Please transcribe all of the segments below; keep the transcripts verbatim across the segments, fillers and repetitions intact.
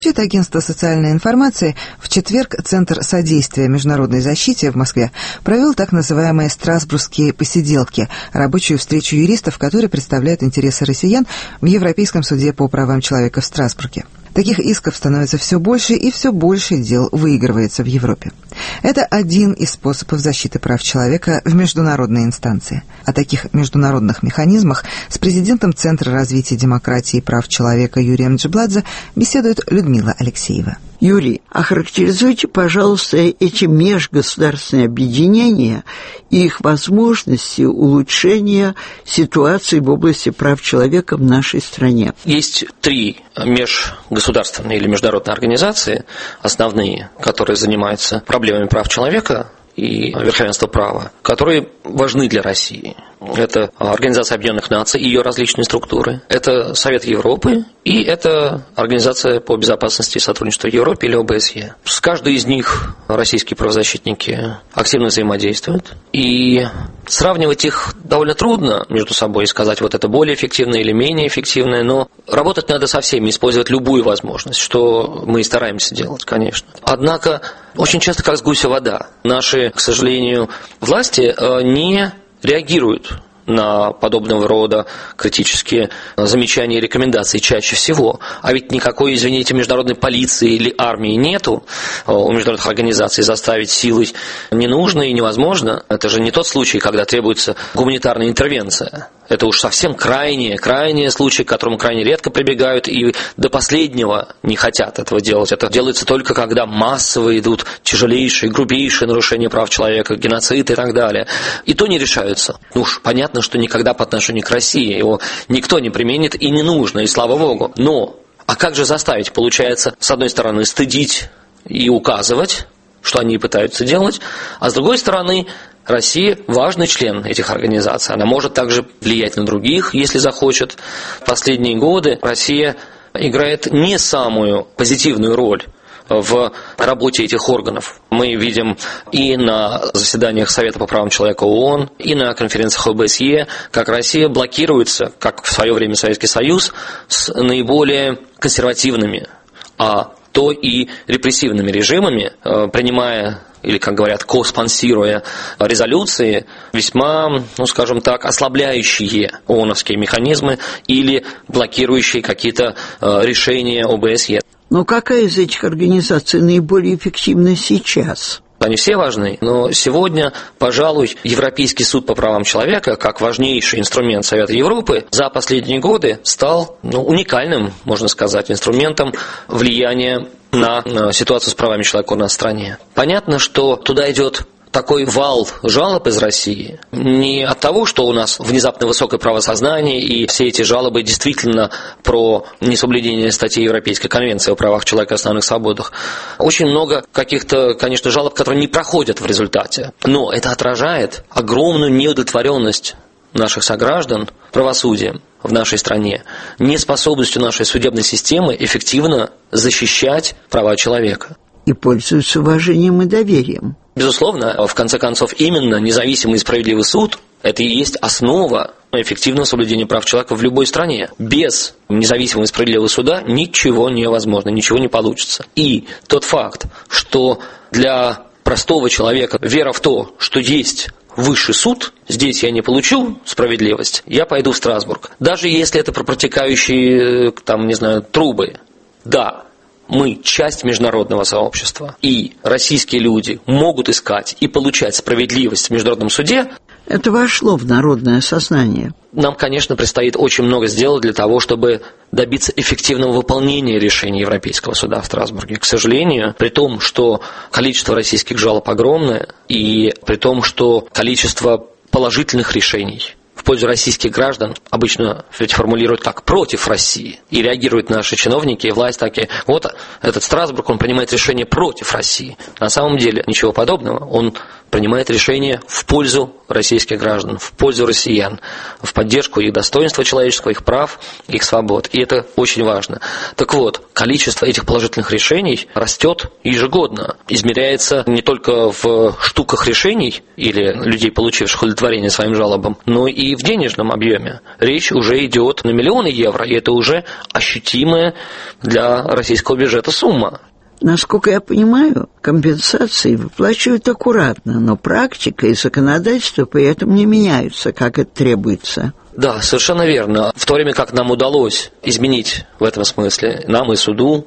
Это агентство социальной информации в четверг Центр содействия международной защите в Москве провел так называемые «Страсбургские посиделки» – рабочую встречу юристов, которые представляют интересы россиян в Европейском суде по правам человека в Страсбурге. Таких исков становится все больше, и все больше дел выигрывается в Европе. Это один из способов защиты прав человека в международной инстанции. О таких международных механизмах с президентом Центра развития демократии и прав человека Юрием Джибладзе беседует Людмила Алексеева. Юрий, охарактеризуйте, пожалуйста, эти межгосударственные объединения и их возможности улучшения ситуации в области прав человека в нашей стране. Есть три межгосударственные или международные организации, основные, которые занимаются проблемами прав человека и верховенства права, которые важны для России. Это Организация Объединенных Наций и ее различные структуры, это Совет Европы и это Организация по безопасности и сотрудничеству в Европе или О Бэ Эс Е. С каждой из них российские правозащитники активно взаимодействуют, и сравнивать их довольно трудно между собой и сказать, вот это более эффективное или менее эффективное, но работать надо со всеми, использовать любую возможность, что мы и стараемся делать, конечно. Однако очень часто как с гуся вода. Наши, к сожалению, власти не реагируют на подобного рода критические замечания и рекомендации чаще всего. А ведь никакой, извините, международной полиции или армии нету. У международных организаций заставить силой не нужно и невозможно. Это же не тот случай, когда требуется гуманитарная интервенция. Это уж совсем крайние, крайние случаи, к которым крайне редко прибегают и до последнего не хотят этого делать. Это делается только когда массово идут тяжелейшие, грубейшие нарушения прав человека, геноцид и так далее. И то не решаются. Ну уж понятно, что никогда по отношению к России его никто не применит и не нужно, и слава богу. Но, а как же заставить? Получается, с одной стороны, стыдить и указывать, что они пытаются делать, а с другой стороны, Россия важный член этих организаций. Она может также влиять на других, если захочет. В последние годы Россия играет не самую позитивную роль в работе этих органов. Мы видим и на заседаниях Совета по правам человека ООН, и на конференциях О Бэ Эс Е, как Россия блокируется, как в свое время Советский Союз, с наиболее консервативными, а то и репрессивными режимами, принимая или, как говорят, коспонсируя резолюции, весьма, ну, скажем так, ослабляющие ООНовские механизмы или блокирующие какие-то решения О Бэ Эс Е. Но какая из этих организаций наиболее эффективна сейчас? Они все важны, но сегодня, пожалуй, Европейский суд по правам человека, как важнейший инструмент Совета Европы, за последние годы стал ну, уникальным, можно сказать, инструментом влияния на ситуацию с правами человека у нас в стране. Понятно, что туда идет такой вал жалоб из России не от того, что у нас внезапно высокое правосознание и все эти жалобы действительно про несоблюдение статей Европейской конвенции о правах человека и основных свободах. Очень много каких-то, конечно, жалоб, которые не проходят в результате. Но это отражает огромную неудовлетворенность наших сограждан правосудием в нашей стране, неспособностью нашей судебной системы эффективно защищать права человека. И пользуются уважением и доверием. Безусловно, в конце концов, именно независимый и справедливый суд – это и есть основа эффективного соблюдения прав человека в любой стране. Без независимого и справедливого суда ничего невозможно, ничего не получится. И тот факт, что для простого человека вера в то, что есть высший суд, здесь я не получу справедливость, я пойду в Страсбург. Даже если это про протекающие, там, не знаю, трубы. Да. Мы часть международного сообщества, и российские люди могут искать и получать справедливость в международном суде. Это вошло в народное сознание. Нам, конечно, предстоит очень много сделать для того, чтобы добиться эффективного выполнения решений Европейского суда в Страсбурге. К сожалению, при том, что количество российских жалоб огромное, и при том, что количество положительных решений в пользу российских граждан обычно ведь формулируют так: против России. И реагируют наши чиновники и власть такие: вот этот Страсбург, он принимает решение против России. На самом деле ничего подобного. Он принимает решения в пользу российских граждан, в пользу россиян, в поддержку их достоинства человеческого, их прав, их свобод. И это очень важно. Так вот, количество этих положительных решений растет ежегодно. Измеряется не только в штуках решений или людей, получивших удовлетворение своим жалобам, но и в денежном объеме. Речь уже идет на миллионы евро, и это уже ощутимая для российского бюджета сумма. Насколько я понимаю, компенсации выплачивают аккуратно, но практика и законодательство при этом не меняются, как это требуется. Да, совершенно верно. В то время как нам удалось изменить в этом смысле, нам и суду,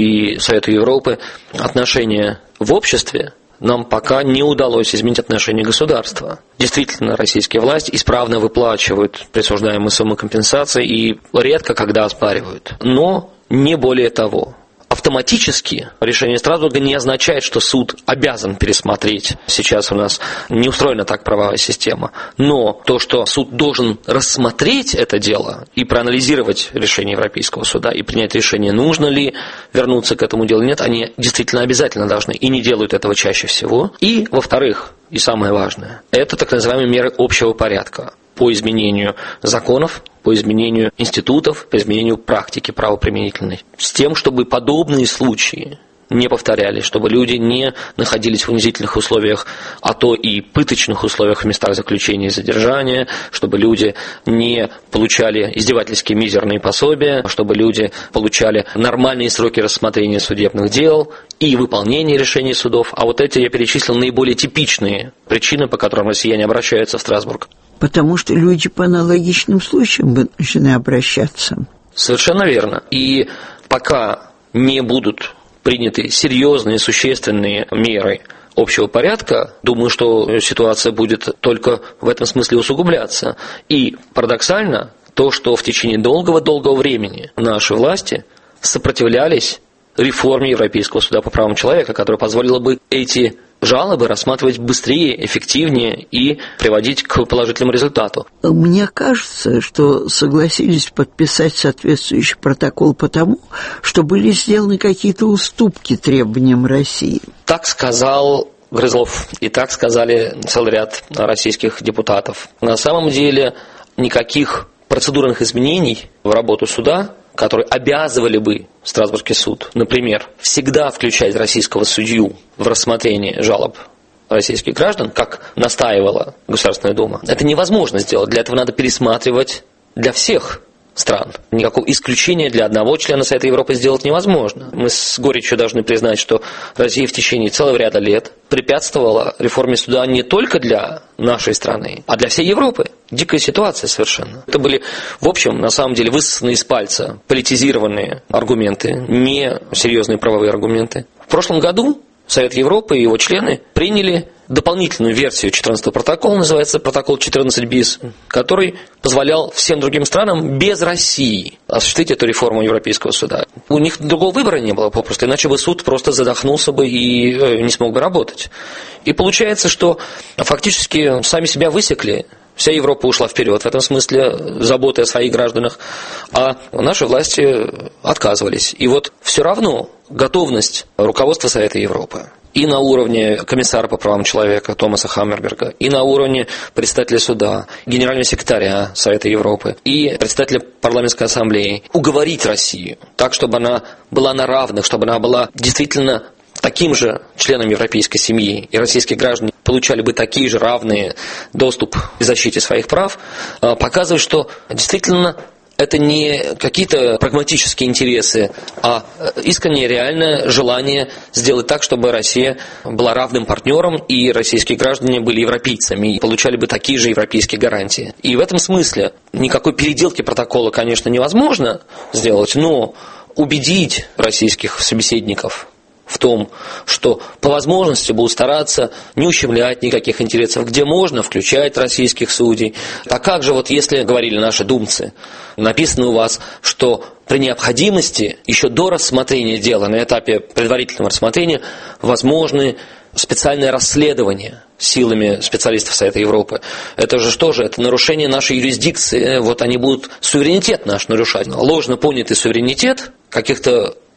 и Совету Европы, отношения в обществе, нам пока не удалось изменить отношение государства. Действительно, российские власти исправно выплачивают присуждаемые суммы компенсации и редко когда оспаривают. Но не более того. Автоматически решение Страсбурга не означает, что суд обязан пересмотреть. Сейчас у нас не устроена так правовая система. Но то, что суд должен рассмотреть это дело и проанализировать решение Европейского суда и принять решение, нужно ли вернуться к этому делу, нет, они действительно обязательно должны и не делают этого чаще всего. И, во-вторых, и самое важное, это так называемые меры общего порядка по изменению законов, по изменению институтов, по изменению практики правоприменительной. С тем, чтобы подобные случаи не повторялись, чтобы люди не находились в унизительных условиях, а то и пыточных условиях в местах заключения и задержания, чтобы люди не получали издевательские мизерные пособия, чтобы люди получали нормальные сроки рассмотрения судебных дел и выполнения решений судов. А вот эти я перечислил наиболее типичные причины, по которым россияне обращаются в Страсбург. Потому что люди по аналогичным случаям вынуждены обращаться. Совершенно верно. И пока не будут приняты серьезные, существенные меры общего порядка, думаю, что ситуация будет только в этом смысле усугубляться. И парадоксально то, что в течение долгого-долгого времени наши власти сопротивлялись реформе Европейского суда по правам человека, которая позволила бы эти жалобы рассматривать быстрее, эффективнее и приводить к положительному результату. Мне кажется, что согласились подписать соответствующий протокол потому, что были сделаны какие-то уступки требованиям России. Так сказал Грызлов, и так сказали целый ряд российских депутатов. На самом деле никаких процедурных изменений в работу суда, которые обязывали бы Страсбургский суд, например, всегда включать российского судью в рассмотрение жалоб российских граждан, как настаивала Государственная Дума, это невозможно сделать. Для этого надо пересматривать для всех стран. Никакого исключения для одного члена Совета Европы сделать невозможно. Мы с горечью должны признать, что Россия в течение целого ряда лет препятствовала реформе суда не только для нашей страны, а для всей Европы. Дикая ситуация совершенно. Это были, в общем, на самом деле высосанные из пальца политизированные аргументы, не серьезные правовые аргументы. В прошлом году Совет Европы и его члены приняли дополнительную версию четырнадцатого протокола, называется протокол четырнадцать bis, который позволял всем другим странам без России осуществить эту реформу Европейского суда. У них другого выбора не было попросту, иначе бы суд просто задохнулся бы и не смог бы работать. И получается, что фактически сами себя высекли. Вся Европа ушла вперед в этом смысле, заботы о своих гражданах, а наши власти отказывались. И вот все равно готовность руководства Совета Европы и на уровне комиссара по правам человека Томаса Хаммерберга, и на уровне председателя суда, генерального секретаря Совета Европы и председателя парламентской ассамблеи уговорить Россию так, чтобы она была на равных, чтобы она была действительно таким же членом европейской семьи, и российские граждане получали бы такие же равные доступ к защите своих прав, показывает, что действительно это не какие-то прагматические интересы, а искреннее реальное желание сделать так, чтобы Россия была равным партнером, и российские граждане были европейцами и получали бы такие же европейские гарантии. И в этом смысле никакой переделки протокола, конечно, невозможно сделать, но убедить российских собеседников в том, что по возможности будут стараться не ущемлять никаких интересов, где можно включать российских судей. А как же, вот если, говорили наши думцы, написано у вас, что при необходимости, еще до рассмотрения дела, на этапе предварительного рассмотрения, возможны специальное расследование силами специалистов Совета Европы. Это же что же? Это нарушение нашей юрисдикции. Вот они будут суверенитет наш нарушать. Ложно понятый суверенитет каких-то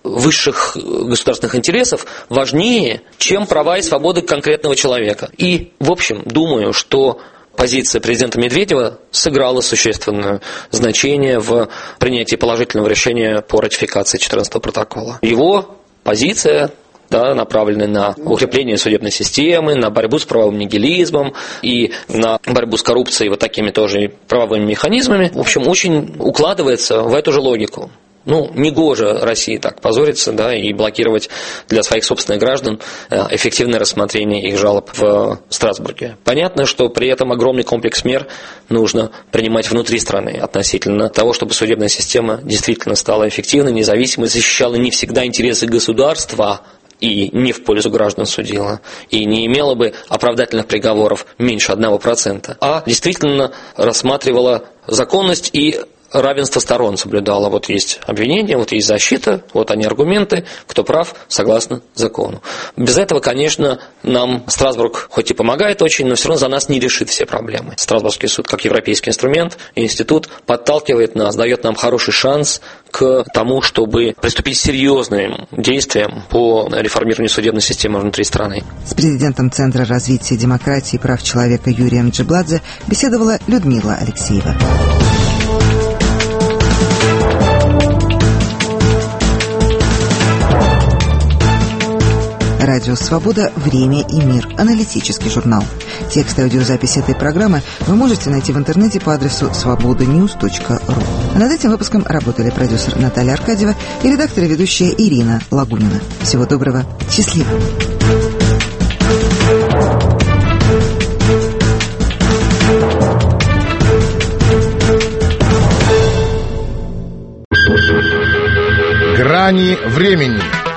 высших государственных интересов важнее, чем права и свободы конкретного человека. И, в общем, думаю, что позиция президента Медведева сыграла существенное значение в принятии положительного решения по ратификации четырнадцатого протокола. Его позиция, да, направленная на укрепление судебной системы, на борьбу с правовым нигилизмом и на борьбу с коррупцией вот такими тоже правовыми механизмами, в общем, очень укладывается в эту же логику. Ну, негоже России так позориться, да, и блокировать для своих собственных граждан эффективное рассмотрение их жалоб в Страсбурге. Понятно, что при этом огромный комплекс мер нужно принимать внутри страны относительно того, чтобы судебная система действительно стала эффективной, независимой, защищала не всегда интересы государства и не в пользу граждан судила, и не имела бы оправдательных приговоров меньше одного процента, а действительно рассматривала законность и равенство сторон соблюдало. Вот есть обвинение, вот есть защита, вот они аргументы, кто прав, согласно закону. Без этого, конечно, нам Страсбург хоть и помогает очень, но все равно за нас не решит все проблемы. Страсбургский суд, как европейский инструмент, институт, подталкивает нас, дает нам хороший шанс к тому, чтобы приступить к серьезным действиям по реформированию судебной системы внутри страны. С президентом Центра развития демократии и прав человека Юрием Джибладзе беседовала Людмила Алексеева. Радио «Свобода. Время и мир». Аналитический журнал. Текст и аудиозапись этой программы вы можете найти в интернете по адресу свобода ньюс точка ру. А над этим выпуском работали продюсер Наталья Аркадьева и редактор и ведущая Ирина Лагунина. Всего доброго. Счастливо. Грани времени.